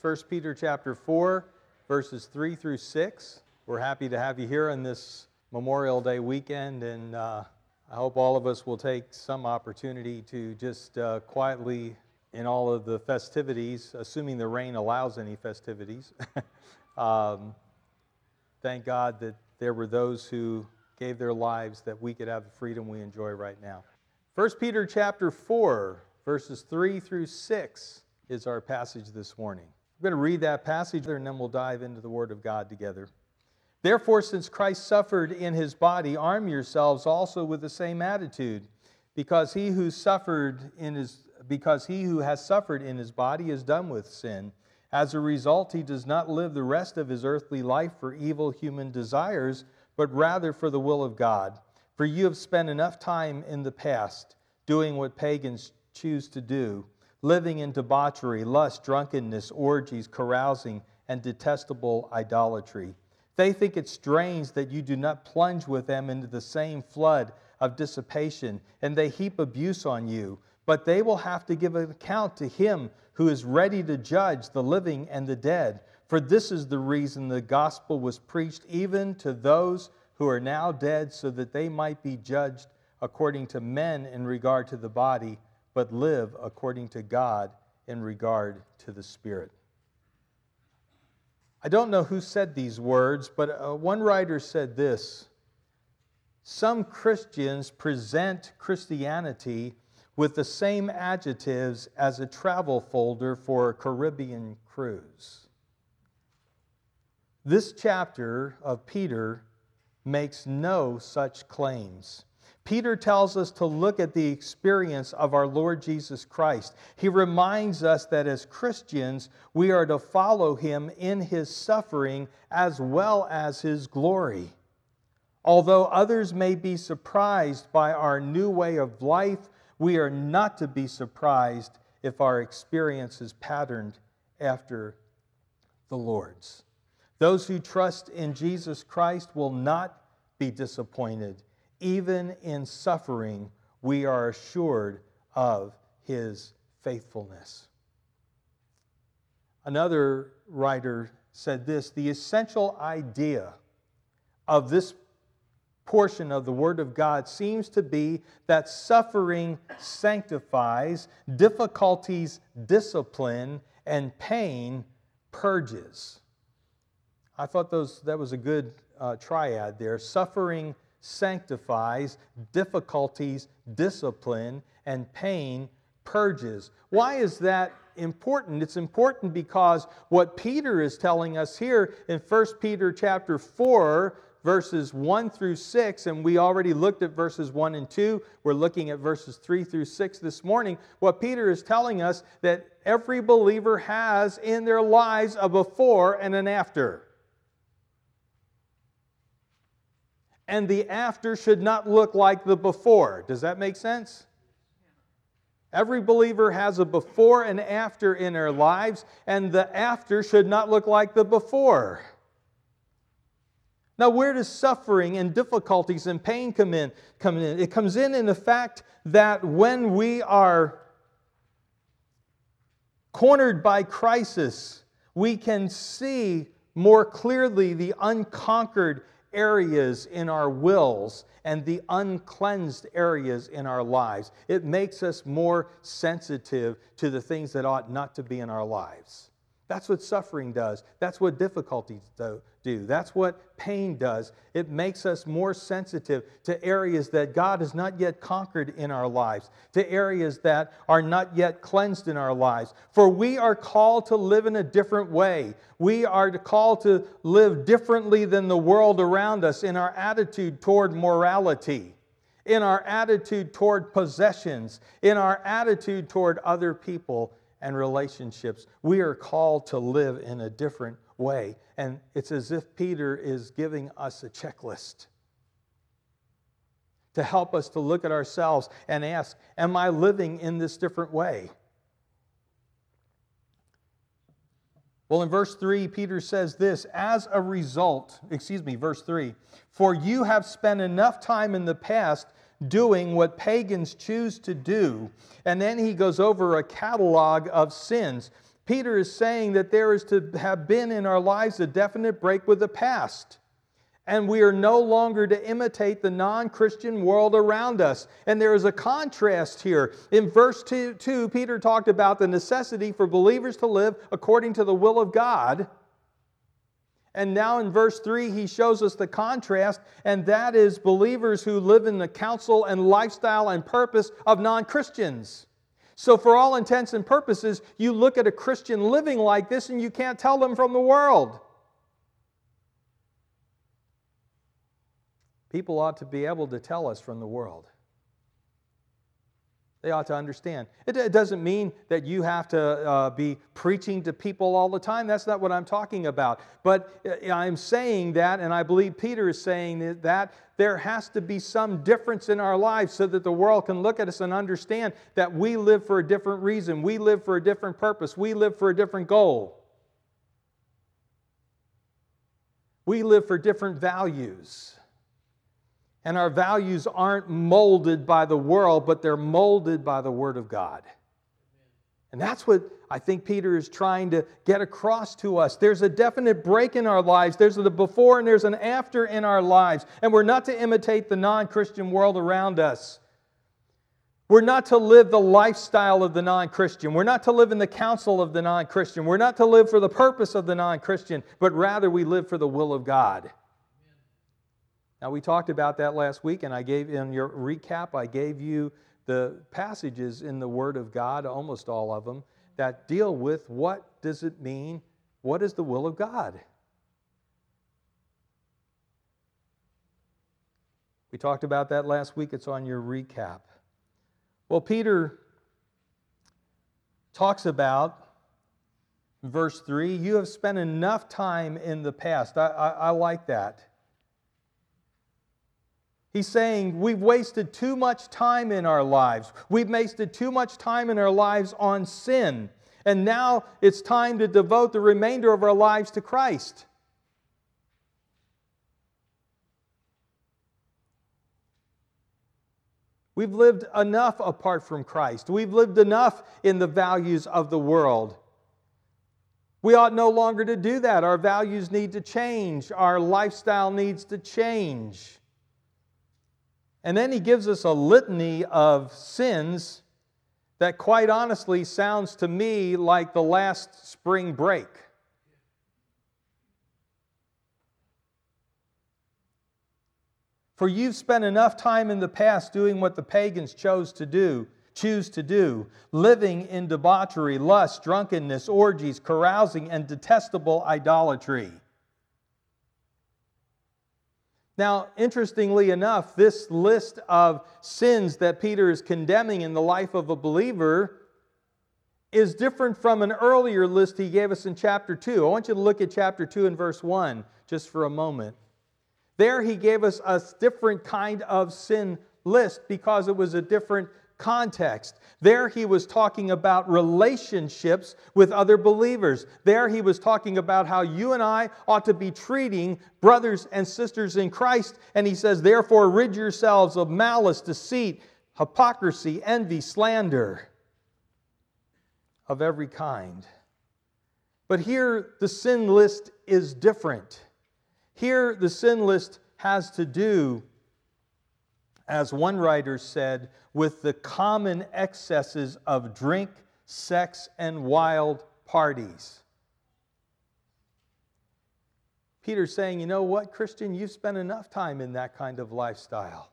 1 Peter chapter 4, verses 3 through 6. We're happy to have you here on this Memorial Day weekend, and I hope all of us will take some opportunity to just quietly, in all of the festivities, assuming the rain allows any festivities, thank God that there were those who gave their lives that we could have the freedom we enjoy right now. 1 Peter chapter 4, verses 3 through 6 is our passage this morning. I'm going to read that passage and then we'll dive into the Word of God together. Therefore, since Christ suffered in his body, arm yourselves also with the same attitude, because he who has suffered in his body is done with sin. As a result, he does not live the rest of his earthly life for evil human desires, but rather for the will of God. For you have spent enough time in the past doing what pagans choose to do, living in debauchery, lust, drunkenness, orgies, carousing, and detestable idolatry. They think it strange that you do not plunge with them into the same flood of dissipation, and they heap abuse on you. But they will have to give an account to him who is ready to judge the living and the dead. For this is the reason the gospel was preached even to those who are now dead, so that they might be judged according to men in regard to the body, but live according to God in regard to the Spirit. I don't know who said these words, but one writer said this: some Christians present Christianity with the same adjectives as a travel folder for a Caribbean cruise. This chapter of Peter makes no such claims. Peter tells us to look at the experience of our Lord Jesus Christ. He reminds us that as Christians, we are to follow him in his suffering as well as his glory. Although others may be surprised by our new way of life, we are not to be surprised if our experience is patterned after the Lord's. Those who trust in Jesus Christ will not be disappointed. Even in suffering, we are assured of his faithfulness. Another writer said this: the essential idea of this portion of the Word of God seems to be that suffering sanctifies, difficulties discipline, and pain purges. I thought that was a good triad there. Suffering sanctifies, difficulties discipline, and pain purges. Why is that important? It's important because what Peter is telling us here in 1 Peter chapter 4, verses 1 through 6, and we already looked at verses 1 and 2. We're looking at verses 3 through 6 this morning. What Peter is telling us that every believer has in their lives a before and an after. And the after should not look like the before. Does that make sense? Every believer has a before and after in their lives, and the after should not look like the before. Now, where does suffering and difficulties and pain come in? It comes in the fact that when we are cornered by crisis, we can see more clearly the unconquered areas in our wills and the uncleansed areas in our lives. It makes us more sensitive to the things that ought not to be in our lives. That's what suffering does. That's what difficulties do. That's what pain does. It makes us more sensitive to areas that God has not yet conquered in our lives, to areas that are not yet cleansed in our lives. For we are called to live in a different way. We are called to live differently than the world around us in our attitude toward morality, in our attitude toward possessions, in our attitude toward other people and relationships. We are called to live in a different way. And it's as if Peter is giving us a checklist to help us to look at ourselves and ask, am I living in this different way? Well, in verse 3, Peter says this: verse 3, for you have spent enough time in the past doing what pagans choose to do. And then he goes over a catalog of sins. Peter is saying that there is to have been in our lives a definite break with the past. And we are no longer to imitate the non-Christian world around us. And there is a contrast here. In verse 2, Peter talked about the necessity for believers to live according to the will of God. And now in verse 3, he shows us the contrast, and that is believers who live in the counsel and lifestyle and purpose of non-Christians. So for all intents and purposes, you look at a Christian living like this and you can't tell them from the world. People ought to be able to tell us from the world. They ought to understand. It doesn't mean that you have to be preaching to people all the time. That's not what I'm talking about. But I'm saying that, and I believe Peter is saying that, there has to be some difference in our lives so that the world can look at us and understand that we live for a different reason. We live for a different purpose. We live for a different goal. We live for different values. And our values aren't molded by the world, but they're molded by the Word of God. And that's what I think Peter is trying to get across to us. There's a definite break in our lives. There's a before and there's an after in our lives. And we're not to imitate the non-Christian world around us. We're not to live the lifestyle of the non-Christian. We're not to live in the counsel of the non-Christian. We're not to live for the purpose of the non-Christian, but rather we live for the will of God. Now, we talked about that last week, and I gave, in your recap, I gave you the passages in the Word of God, almost all of them, that deal with what does it mean, what is the will of God. We talked about that last week. It's on your recap. Well, Peter talks about, in verse 3, you have spent enough time in the past. I like that. He's saying we've wasted too much time in our lives. We've wasted too much time in our lives on sin. And now it's time to devote the remainder of our lives to Christ. We've lived enough apart from Christ. We've lived enough in the values of the world. We ought no longer to do that. Our values need to change. Our lifestyle needs to change. And then he gives us a litany of sins that quite honestly sounds to me like the last spring break. For you've spent enough time in the past doing what the pagans choose to do, living in debauchery, lust, drunkenness, orgies, carousing, and detestable idolatry. Now, interestingly enough, this list of sins that Peter is condemning in the life of a believer is different from an earlier list he gave us in chapter 2. I want you to look at chapter 2 and verse 1 just for a moment. There he gave us a different kind of sin list because it was a different context. There he was talking about relationships with other believers. There he was talking about how you and I ought to be treating brothers and sisters in Christ. And he says, therefore, rid yourselves of malice, deceit, hypocrisy, envy, slander of every kind. But here the sin list is different. Here the sin list has to do, as one writer said, with the common excesses of drink, sex, and wild parties. Peter's saying, you know what, Christian, you've spent enough time in that kind of lifestyle.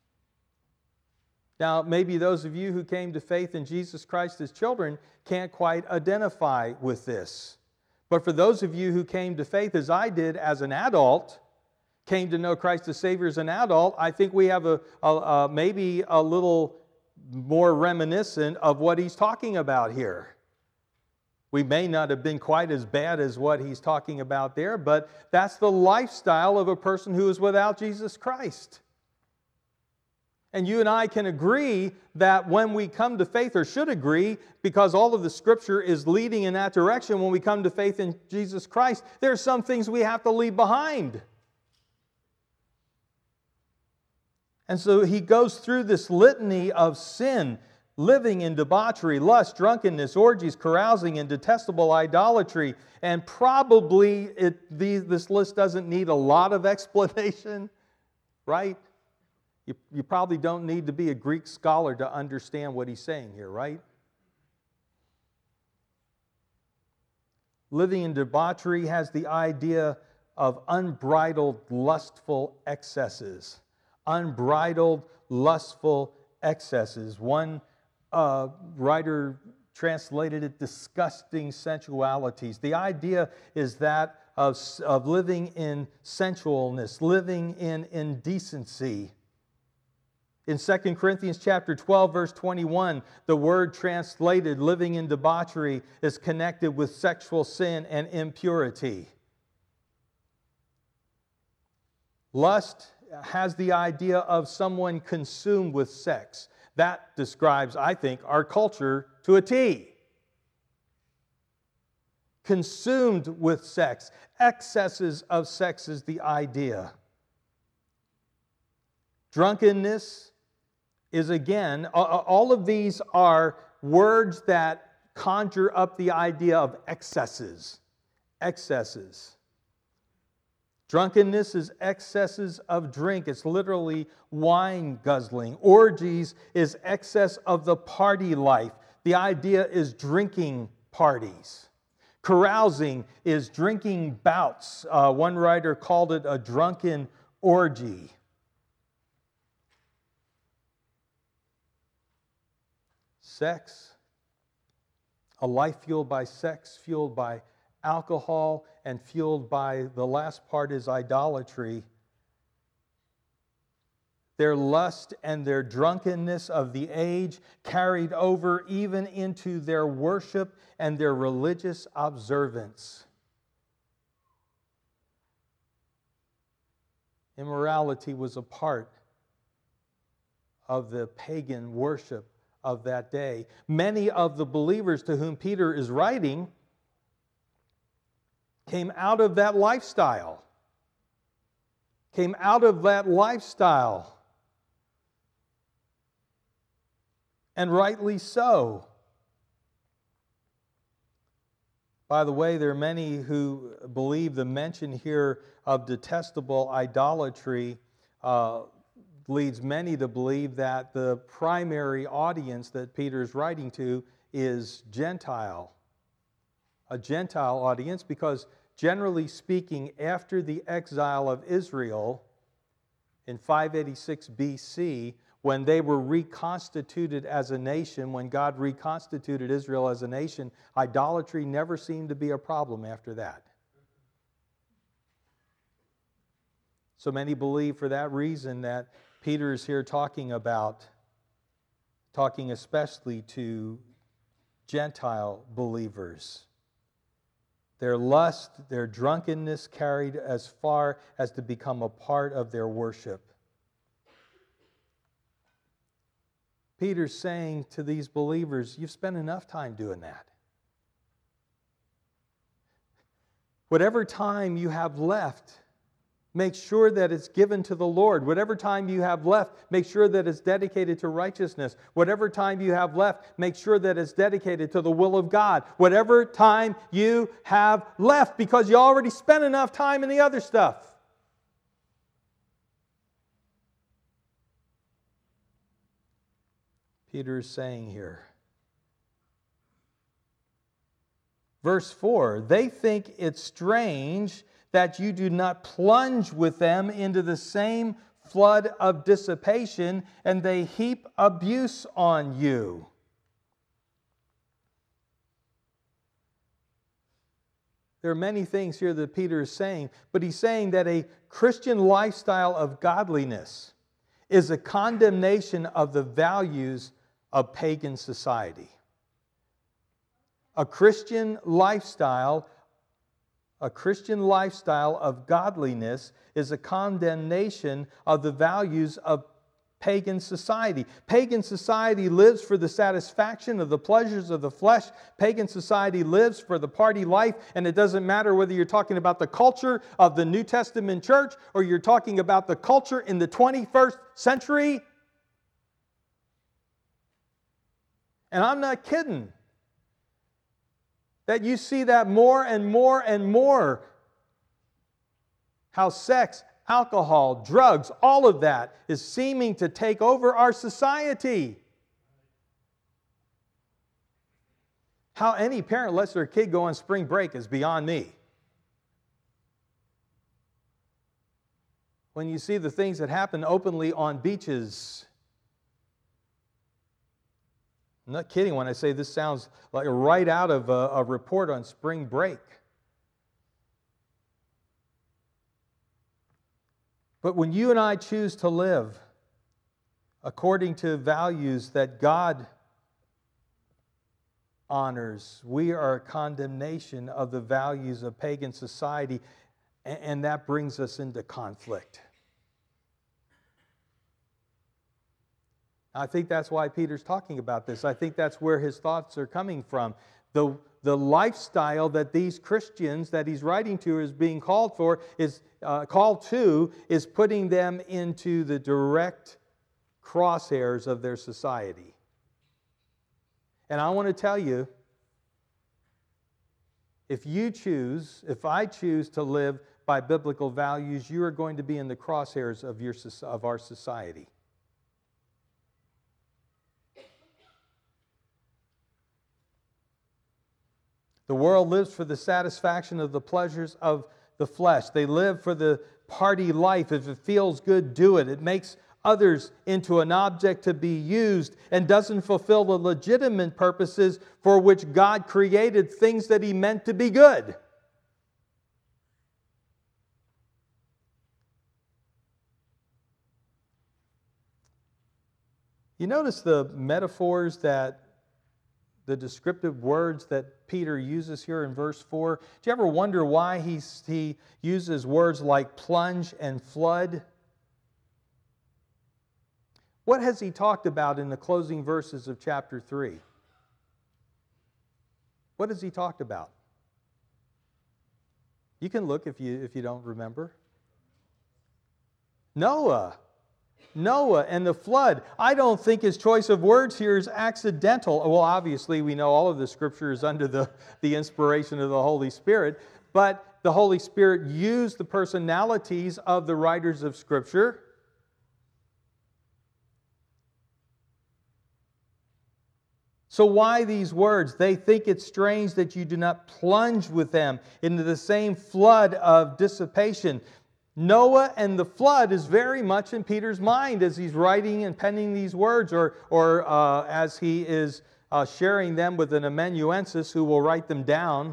Now, maybe those of you who came to faith in Jesus Christ as children can't quite identify with this. But for those of you who came to faith as I did as an adult, came to know Christ as Savior as an adult, I think we have maybe a little more reminiscent of what he's talking about here. We may not have been quite as bad as what he's talking about there, but that's the lifestyle of a person who is without Jesus Christ. And you and I can agree that when we come to faith, or should agree, because all of the Scripture is leading in that direction, when we come to faith in Jesus Christ, there are some things we have to leave behind. And so he goes through this litany of sin. living in debauchery, lust, drunkenness, orgies, carousing, and detestable idolatry. And probably this list doesn't need a lot of explanation, right? You probably don't need to be a Greek scholar to understand what he's saying here, right? Living in debauchery has the idea of unbridled, lustful excesses. Unbridled, lustful excesses. One writer translated it disgusting sensualities. The idea is that of living in sensualness, living in indecency. In 2 Corinthians chapter 12, verse 21, the word translated living in debauchery is connected with sexual sin and impurity. Lust has the idea of someone consumed with sex. That describes, I think, our culture to a T. Consumed with sex. Excesses of sex is the idea. Drunkenness is, again, all of these are words that conjure up the idea of excesses. Excesses. Drunkenness is excesses of drink. It's literally wine guzzling. Orgies is excess of the party life. The idea is drinking parties. Carousing is drinking bouts. One writer called it a drunken orgy. Sex, a life fueled by sex, fueled by alcohol, and fueled by, the last part is idolatry. Their lust and their drunkenness of the age carried over even into their worship and their religious observance. Immorality was a part of the pagan worship of that day. Many of the believers to whom Peter is writing came out of that lifestyle. Came out of that lifestyle. And rightly so. By the way, there are many who believe the mention here of detestable idolatry leads many to believe that the primary audience that Peter is writing to is Gentile. A Gentile audience, because generally speaking, after the exile of Israel in 586 BC, when they were reconstituted as a nation, when God reconstituted Israel as a nation, idolatry never seemed to be a problem after that. So many believe for that reason that Peter is here talking especially to Gentile believers. Their lust, their drunkenness carried as far as to become a part of their worship. Peter's saying to these believers, you've spent enough time doing that. Whatever time you have left, make sure that it's given to the Lord. Whatever time you have left, make sure that it's dedicated to righteousness. Whatever time you have left, make sure that it's dedicated to the will of God. Whatever time you have left, because you already spent enough time in the other stuff. Peter is saying here. Verse 4, they think it's strange that you do not plunge with them into the same flood of dissipation, and they heap abuse on you. There are many things here that Peter is saying, but he's saying that a Christian lifestyle of godliness is a condemnation of the values of pagan society. A Christian lifestyle of godliness is a condemnation of the values of pagan society. Pagan society lives for the satisfaction of the pleasures of the flesh. Pagan society lives for the party life, and it doesn't matter whether you're talking about the culture of the New Testament church or you're talking about the culture in the 21st century. And I'm not kidding. That you see that more and more and more. How sex, alcohol, drugs, all of that is seeming to take over our society. How any parent lets their kid go on spring break is beyond me. When you see the things that happen openly on beaches. I'm not kidding when I say this sounds like right out of a report on spring break. But when you and I choose to live according to values that God honors, we are a condemnation of the values of pagan society, and that brings us into conflict. I think that's why Peter's talking about this. I think that's where his thoughts are coming from. The lifestyle that these Christians that he's writing to is being called to is putting them into the direct crosshairs of their society. And I want to tell you, if I choose to live by biblical values, you are going to be in the crosshairs of our society. The world lives for the satisfaction of the pleasures of the flesh. They live for the party life. If it feels good, do it. It makes others into an object to be used and doesn't fulfill the legitimate purposes for which God created things that He meant to be good. You notice the metaphors that the descriptive words that Peter uses here in verse 4. Do you ever wonder why he uses words like plunge and flood? What has he talked about in the closing verses of chapter 3? What has he talked about? You can look if you don't remember. Noah and the flood. I don't think his choice of words here is accidental. Well, obviously, we know all of the Scripture is under the inspiration of the Holy Spirit, but the Holy Spirit used the personalities of the writers of Scripture. So why these words? They think it's strange that you do not plunge with them into the same flood of dissipation. Noah and the flood is very much in Peter's mind as he's writing and penning these words, or as he is sharing them with an amanuensis who will write them down.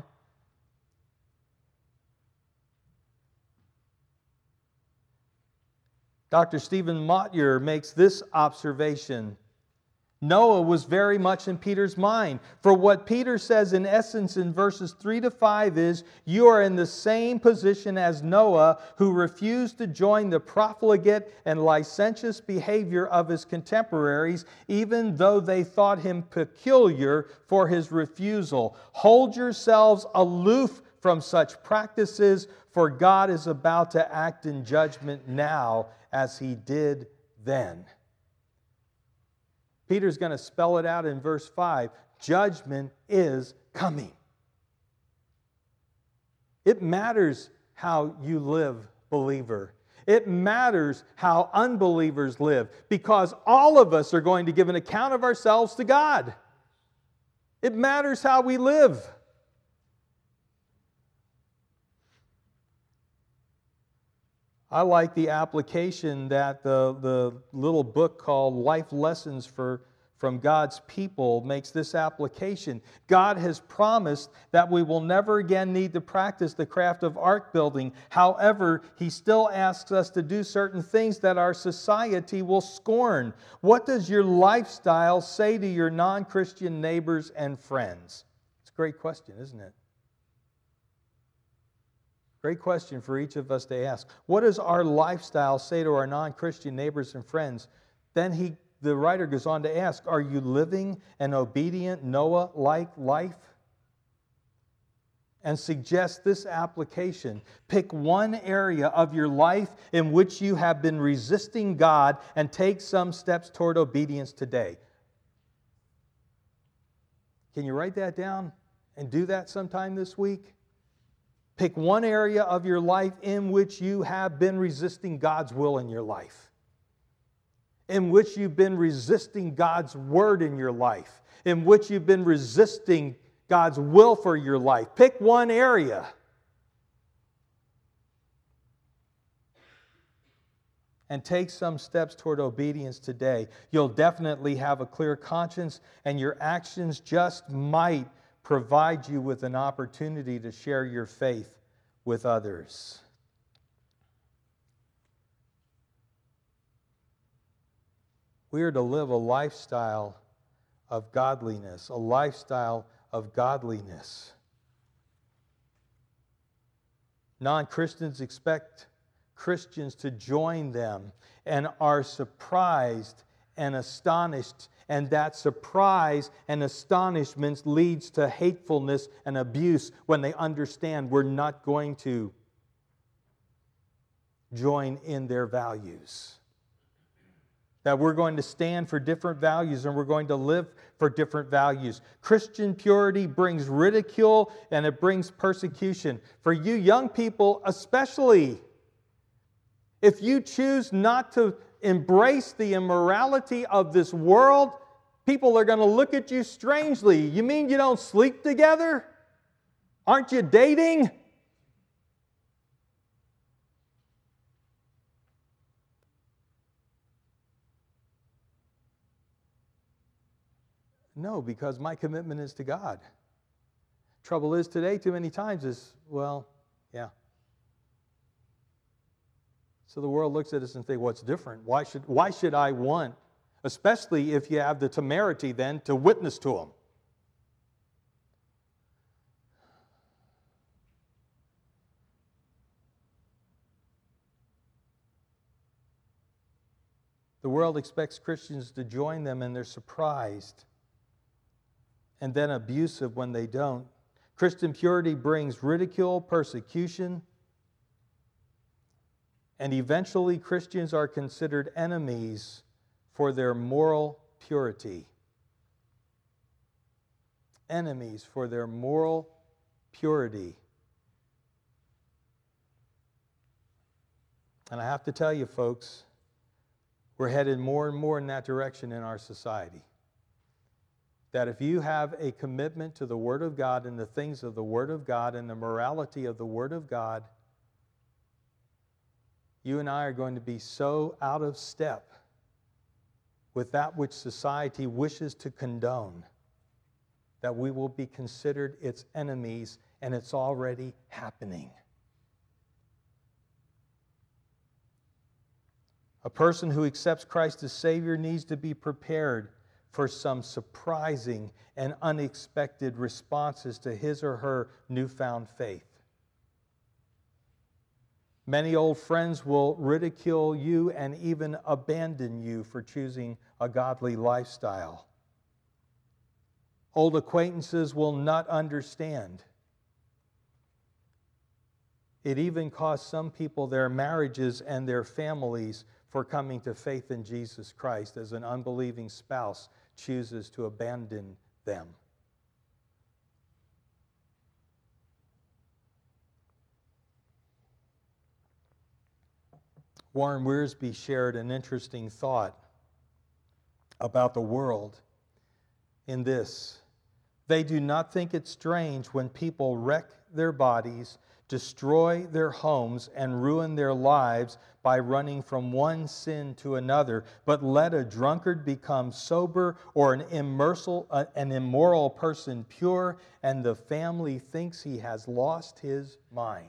Dr. Stephen Motyer makes this observation. Noah was very much in Peter's mind. For what Peter says in essence in verses 3 to 5 is, you are in the same position as Noah, who refused to join the profligate and licentious behavior of his contemporaries, even though they thought him peculiar for his refusal. Hold yourselves aloof from such practices, for God is about to act in judgment now as He did then. Peter's going to spell it out in verse 5. Judgment is coming. It matters how you live, believer. It matters how unbelievers live, because all of us are going to give an account of ourselves to God. It matters how we live. I like the application that the little book called Life Lessons from God's People makes this application. God has promised that we will never again need to practice the craft of ark building. However, He still asks us to do certain things that our society will scorn. What does your lifestyle say to your non-Christian neighbors and friends? It's a great question, isn't it? Great question for each of us to ask. What does our lifestyle say to our non-Christian neighbors and friends? Then the writer goes on to ask, are you living an obedient Noah-like life? And suggest this application. Pick one area of your life in which you have been resisting God and take some steps toward obedience today. Can you write that down and do that sometime this week? Pick one area of your life in which you have been resisting God's will in your life, in which you've been resisting God's word in your life, in which you've been resisting God's will for your life. Pick one area. And take some steps toward obedience today. You'll definitely have a clear conscience, and your actions just might provide you with an opportunity to share your faith with others. We are to live a lifestyle of godliness, a lifestyle of godliness. Non-Christians expect Christians to join them and are surprised and astonished, and that surprise and astonishment leads to hatefulness and abuse when they understand we're not going to join in their values. That we're going to stand for different values and we're going to live for different values. Christian purity brings ridicule and it brings persecution. For you young people especially, if you choose not to embrace the immorality of this world, people are going to look at you strangely. You mean you don't sleep together? Aren't you dating? No, because my commitment is to God. Trouble is today, too many times is, well, yeah. So the world looks at us and thinks, what's different? Why should I want, especially if you have the temerity then to witness to them? The world expects Christians to join them and they're surprised and then abusive when they don't. Christian purity brings ridicule, persecution, and eventually Christians are considered enemies for their moral purity. Enemies for their moral purity. And I have to tell you, folks, we're headed more and more in that direction in our society. That if you have a commitment to the Word of God and the things of the Word of God and the morality of the Word of God, you and I are going to be so out of step with that which society wishes to condone that we will be considered its enemies, and it's already happening. A person who accepts Christ as Savior needs to be prepared for some surprising and unexpected responses to his or her newfound faith. Many old friends will ridicule you and even abandon you for choosing a godly lifestyle. Old acquaintances will not understand. It even cost some people their marriages and their families for coming to faith in Jesus Christ as an unbelieving spouse chooses to abandon them. Warren Wiersbe shared an interesting thought about the world in this. They do not think it strange when people wreck their bodies, destroy their homes, and ruin their lives by running from one sin to another, but let a drunkard become sober or an immoral person pure, and the family thinks he has lost his mind.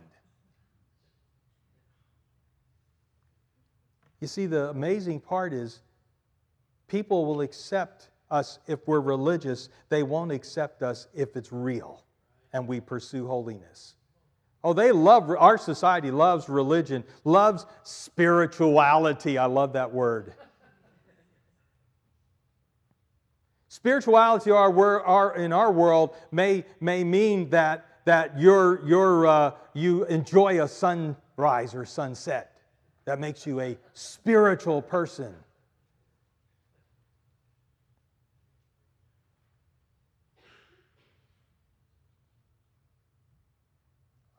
You see, the amazing part is people will accept us if we're religious. They won't accept us if it's real and we pursue holiness. Oh, our society loves religion, loves spirituality. I love that word. Spirituality in our world may mean that you enjoy a sunrise or sunset. That makes you a spiritual person.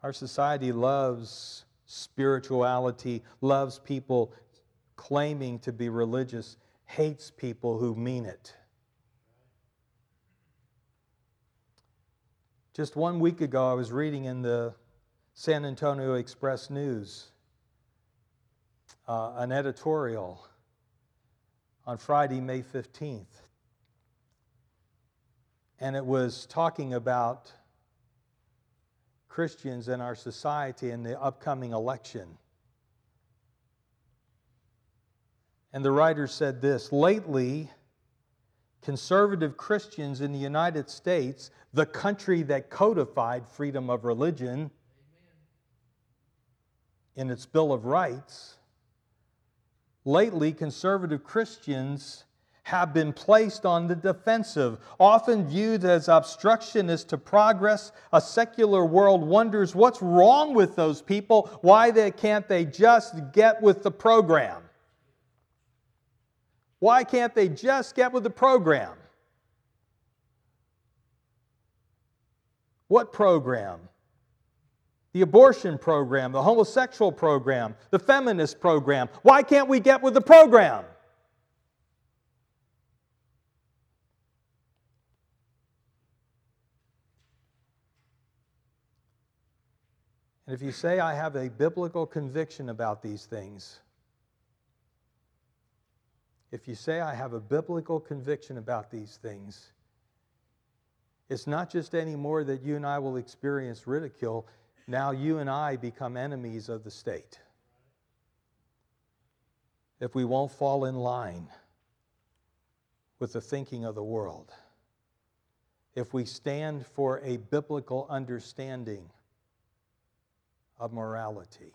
Our society loves spirituality, loves people claiming to be religious, hates people who mean it. Just 1 week ago, I was reading in the San Antonio Express News an editorial on Friday, May 15th. And it was talking about Christians in our society in the upcoming election. And the writer said this: lately, conservative Christians in the United States, the country that codified freedom of religion in its Bill of Rights, lately conservative Christians have been placed on the defensive. Often viewed as obstructionists to progress, a secular world wonders what's wrong with those people, why can't they just get with the program? Why can't they just get with the program? What program? The abortion program, the homosexual program, the feminist program. Why can't we get with the program? And if you say, I have a biblical conviction about these things, if you say, I have a biblical conviction about these things, it's not just anymore that you and I will experience ridicule. Now you and I become enemies of the state if we won't fall in line with the thinking of the world. If we stand for a biblical understanding of morality.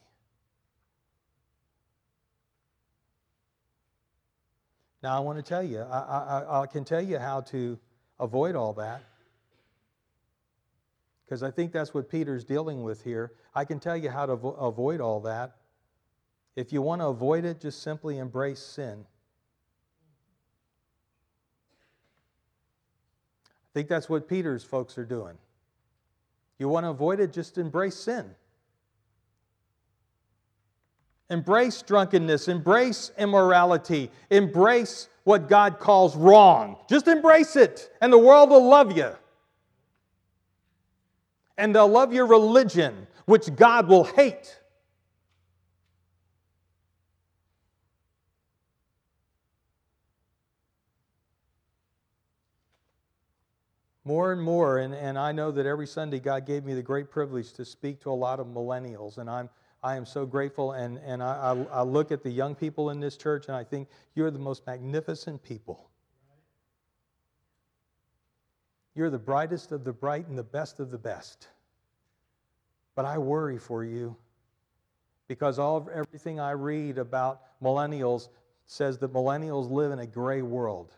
Now I want to tell you, I can tell you how to avoid all that, because I think that's what Peter's dealing with here. I can tell you how to avoid all that. If you want to avoid it, just simply embrace sin. I think that's what Peter's folks are doing. You want to avoid it, just embrace sin. Embrace drunkenness, embrace immorality, embrace what God calls wrong. Just embrace it, and the world will love you. And they'll love your religion, which God will hate. More and more, and I know that every Sunday God gave me the great privilege to speak to a lot of millennials, and I am so grateful, and I look at the young people in this church, and I think you're the most magnificent people. You're the brightest of the bright and the best of the best. But I worry for you, because everything I read about millennials says that millennials live in a gray world.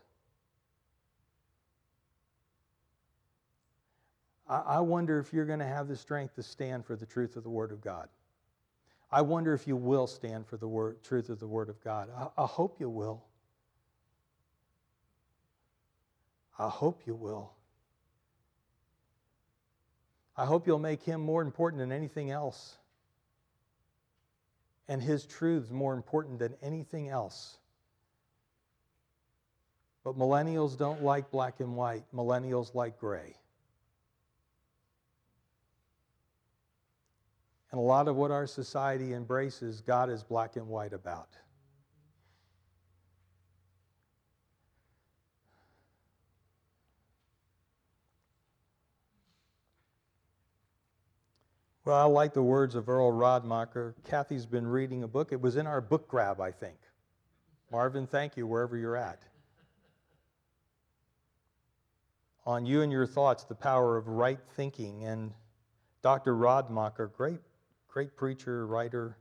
I wonder if you're going to have the strength to stand for the truth of the Word of God. I wonder if you will stand for the truth of the Word of God. I hope you will. I hope you will. I hope you'll make Him more important than anything else, and His truths more important than anything else. But millennials don't like black and white. Millennials like gray. And a lot of what our society embraces, God is black and white about. Well, I like the words of Earl Rodmacher. Kathy's been reading a book. It was in our book grab, I think. Marvin, thank you, wherever you're at. On You and Your Thoughts, the Power of Right Thinking. And Dr. Rodmacher, great preacher, writer.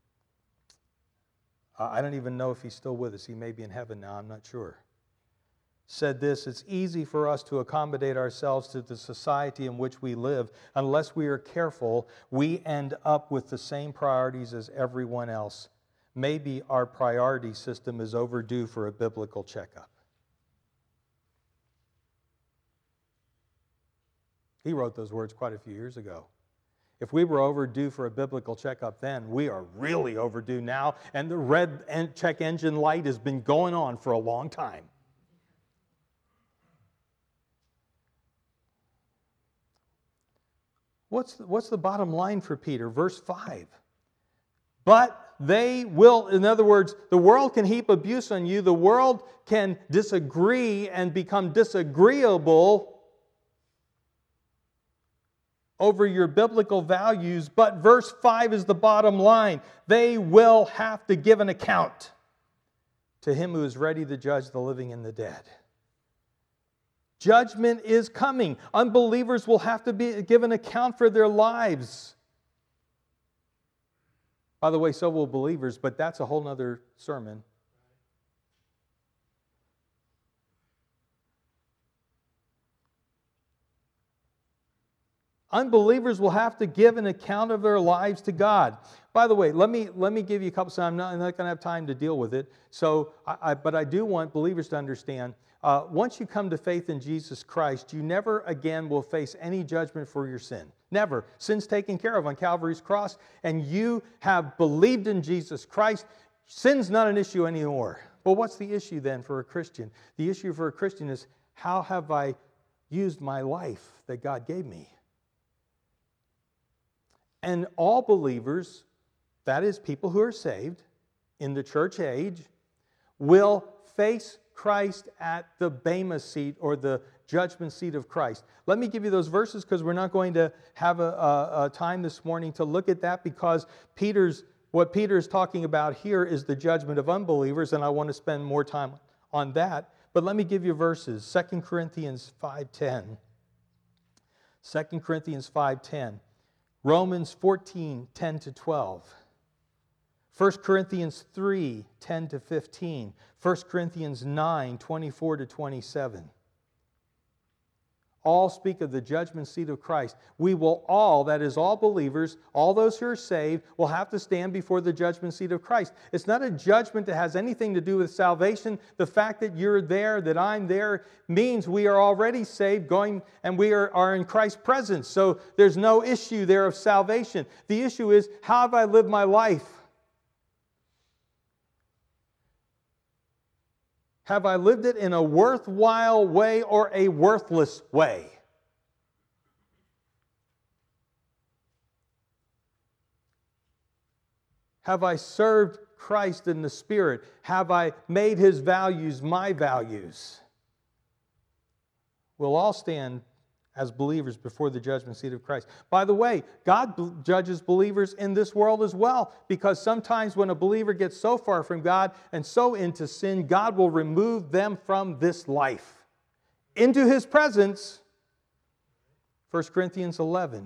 I don't even know if he's still with us. He may be in heaven now, I'm not sure. Said this: it's easy for us to accommodate ourselves to the society in which we live. Unless we are careful, we end up with the same priorities as everyone else. Maybe our priority system is overdue for a biblical checkup. He wrote those words quite a few years ago. If we were overdue for a biblical checkup then, we are really overdue now, and the red check engine light has been going on for a long time. What's the bottom line for Peter? Verse 5. But they will, in other words, the world can heap abuse on you. The world can disagree and become disagreeable over your biblical values. But verse 5 is the bottom line. They will have to give an account to Him who is ready to judge the living and the dead. Judgment is coming. Unbelievers will have to give an account for their lives. By the way, so will believers, but that's a whole other sermon. Unbelievers will have to give an account of their lives to God. By the way, let me give you a couple. I'm not going to have time to deal with it. But I do want believers to understand. Once you come to faith in Jesus Christ, you never again will face any judgment for your sin. Never. Sin's taken care of on Calvary's cross, and you have believed in Jesus Christ. Sin's not an issue anymore. But what's the issue then for a Christian? The issue for a Christian is, how have I used my life that God gave me? And all believers, that is people who are saved in the church age, will face Christ at the Bema seat, or the judgment seat of Christ. Let me give you those verses, because we're not going to have a time this morning to look at that, because what Peter is talking about here is the judgment of unbelievers, and I want to spend more time on that. But let me give you verses. 2 Corinthians 5:10. 2 Corinthians 5:10. Romans 14:10-12. 1 Corinthians 3:10-15. 1 Corinthians 9:24-27. All speak of the judgment seat of Christ. We will all, that is all believers, all those who are saved, will have to stand before the judgment seat of Christ. It's not a judgment that has anything to do with salvation. The fact that you're there, that I'm there, means we are already saved, going, and we are in Christ's presence. So there's no issue there of salvation. The issue is, how have I lived my life? Have I lived it in a worthwhile way or a worthless way? Have I served Christ in the Spirit? Have I made His values my values? We'll all stand as believers before the judgment seat of Christ. By the way, God judges believers in this world as well, because sometimes when a believer gets so far from God and so into sin, God will remove them from this life into His presence. 1 Corinthians 11.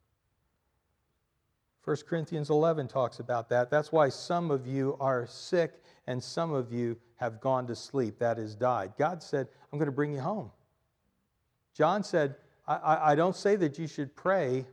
1 Corinthians 11 talks about that. That's why some of you are sick and some of you have gone to sleep, that is, died. God said, I'm going to bring you home. John said, I don't say that you should pray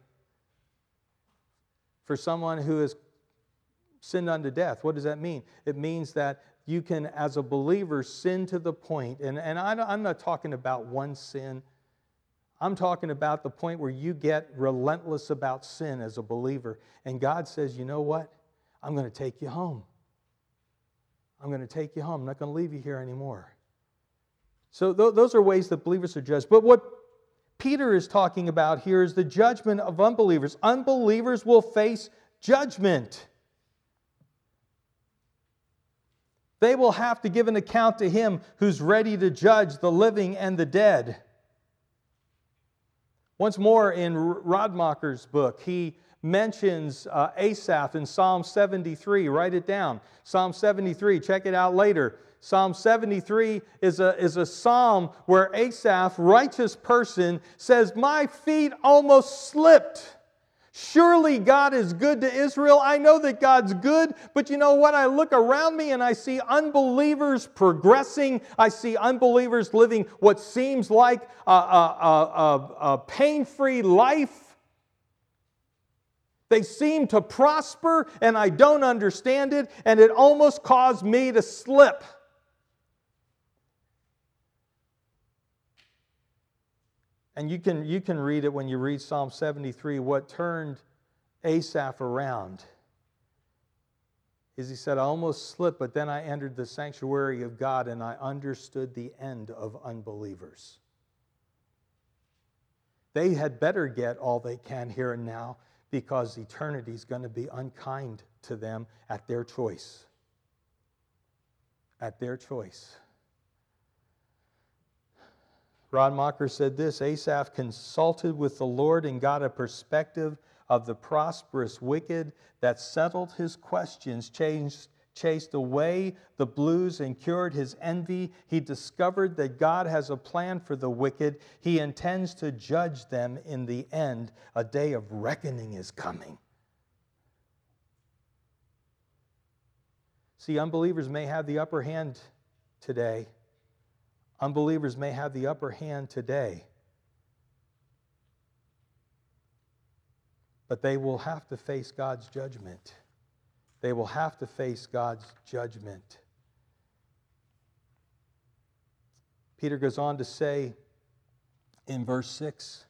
for someone who has sinned unto death. What does that mean? It means that you can, as a believer, sin to the point, and I'm not talking about one sin. I'm talking about the point where you get relentless about sin as a believer. And God says, you know what? I'm going to take you home. I'm going to take you home. I'm not going to leave you here anymore. So those are ways that believers are judged. But what Peter is talking about here is the judgment of unbelievers. Unbelievers will face judgment. They will have to give an account to Him who's ready to judge the living and the dead. Once more, in Radmacher's book, he mentions Asaph in Psalm 73. Write it down. Psalm 73, check it out later. Psalm 73 is a psalm where Asaph, righteous person, says, my feet almost slipped. Surely God is good to Israel. I know that God's good, but you know what? I look around me and I see unbelievers progressing. I see unbelievers living what seems like a pain-free life. They seem to prosper, and I don't understand it, and it almost caused me to slip. And you can read it when you read Psalm 73, what turned Asaph around is he said, I almost slipped, but then I entered the sanctuary of God and I understood the end of unbelievers. They had better get all they can here and now, because eternity is going to be unkind to them at their choice. At their choice. Radmacher said this, Asaph consulted with the Lord and got a perspective of the prosperous wicked that settled his questions, chased away the blues and cured his envy. He discovered that God has a plan for the wicked. He intends to judge them in the end. A day of reckoning is coming. See, unbelievers may have the upper hand today. Unbelievers may have the upper hand today. But they will have to face God's judgment. They will have to face God's judgment. Peter goes on to say in verse 6,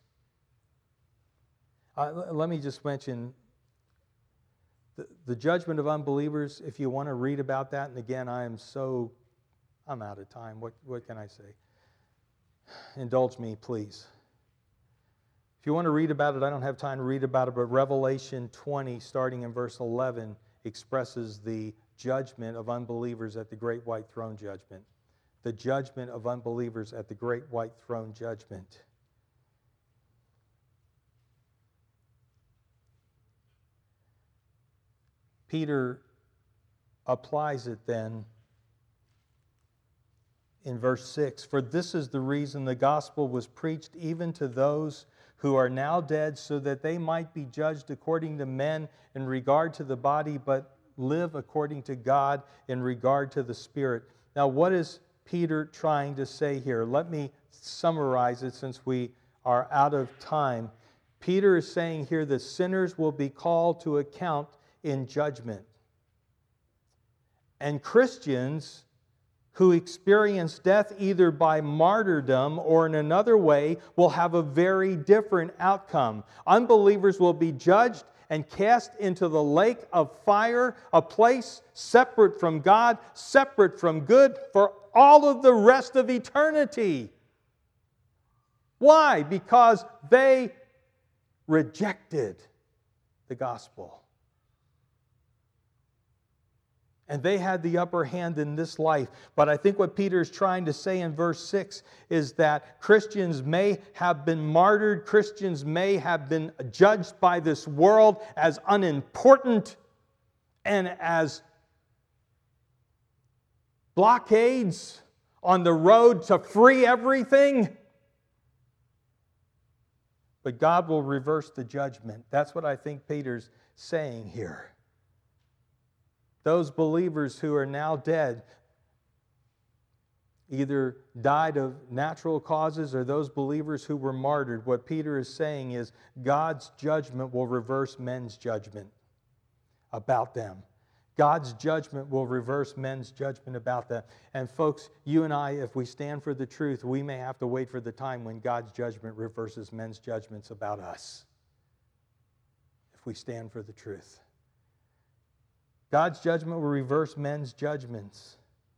let me just mention the judgment of unbelievers. If you want to read about that, and again, I'm out of time. What can I say? Indulge me, please. If you want to read about it, I don't have time to read about it, but Revelation 20, starting in verse 11, expresses the judgment of unbelievers at the great white throne judgment. The judgment of unbelievers at the great white throne judgment. Peter applies it then in verse 6. For this is the reason the gospel was preached even to those who are now dead, so that they might be judged according to men in regard to the body, but live according to God in regard to the Spirit. Now, what is Peter trying to say here? Let me summarize it since we are out of time. Peter is saying here that sinners will be called to account in judgment. And Christians who experience death either by martyrdom or in another way will have a very different outcome. Unbelievers will be judged and cast into the lake of fire, a place separate from God, separate from good, for all of the rest of eternity. Why? Because they rejected the gospel. And they had the upper hand in this life. But I think what Peter is trying to say in verse 6 is that Christians may have been martyred. Christians may have been judged by this world as unimportant and as blockades on the road to free everything. But God will reverse the judgment. That's what I think Peter's saying here. Those believers who are now dead either died of natural causes, or those believers who were martyred. What Peter is saying is God's judgment will reverse men's judgment about them. God's judgment will reverse men's judgment about them. And folks, you and I, if we stand for the truth, we may have to wait for the time when God's judgment reverses men's judgments about us. If we stand for the truth. God's judgment will reverse men's judgments.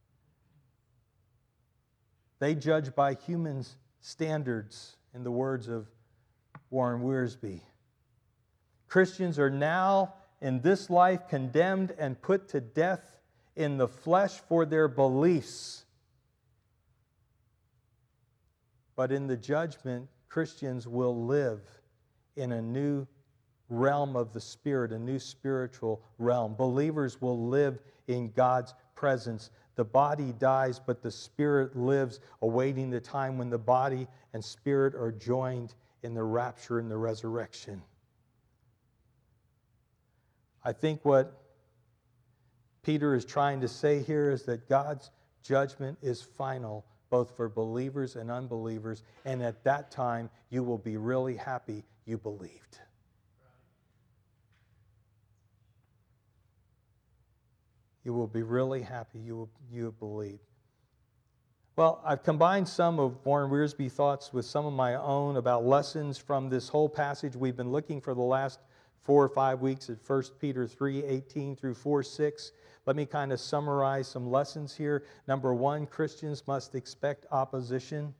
They judge by human standards, in the words of Warren Wiersbe. Christians are now, in this life, condemned and put to death in the flesh for their beliefs. But in the judgment, Christians will live in a new realm of the Spirit, a new spiritual realm. Believers will live in God's presence. The body dies, but the Spirit lives, awaiting the time when the body and Spirit are joined in the rapture and the resurrection. I think what Peter is trying to say here is that God's judgment is final, both for believers and unbelievers, and at that time you will be really happy you believed. You will be really happy you have believed. Well, I've combined some of Warren Wiersbe thoughts with some of my own about lessons from this whole passage we've been looking for the last 4 or 5 weeks at 1 Peter 3:18 through 4:6. Let me kind of summarize some lessons here. Number one, Christians must expect opposition.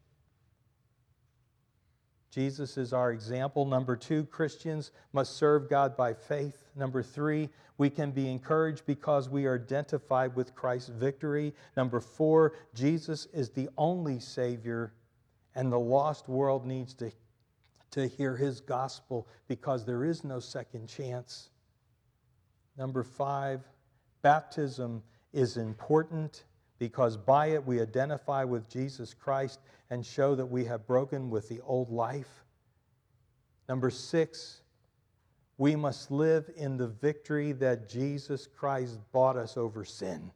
Jesus is our example. Number two, Christians must serve God by faith. Number three, we can be encouraged because we are identified with Christ's victory. Number four, Jesus is the only Savior, and the lost world needs to hear His gospel because there is no second chance. Number five, baptism is important because by it we identify with Jesus Christ and show that we have broken with the old life. Number six, we must live in the victory that Jesus Christ bought us over sin.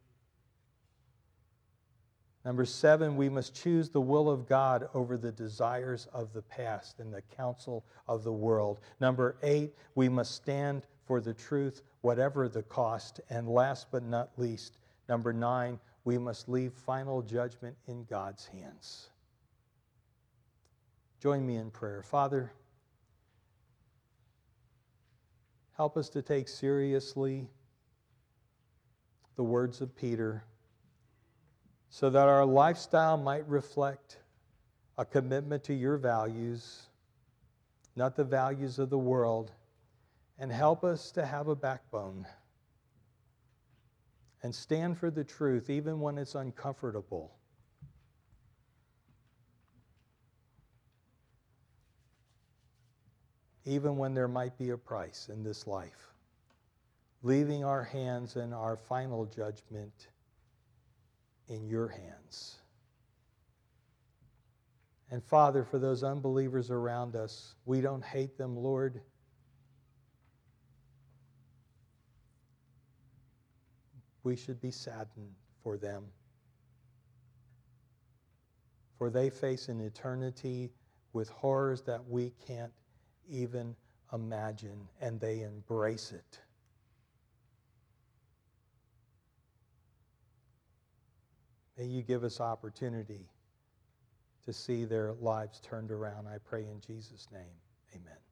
Number seven, we must choose the will of God over the desires of the past and the counsel of the world. Number eight, we must stand for the truth, whatever the cost. And last but not least, number nine, we must leave final judgment in God's hands. Join me in prayer. Father, help us to take seriously the words of Peter so that our lifestyle might reflect a commitment to your values, not the values of the world, and help us to have a backbone and stand for the truth even when it's uncomfortable. Even when there might be a price in this life, leaving our hands and our final judgment in your hands. And Father, for those unbelievers around us, we don't hate them, Lord. We should be saddened for them, for they face an eternity with horrors that we can't even imagine, and they embrace it. May you give us opportunity to see their lives turned around. I pray in Jesus' name, amen.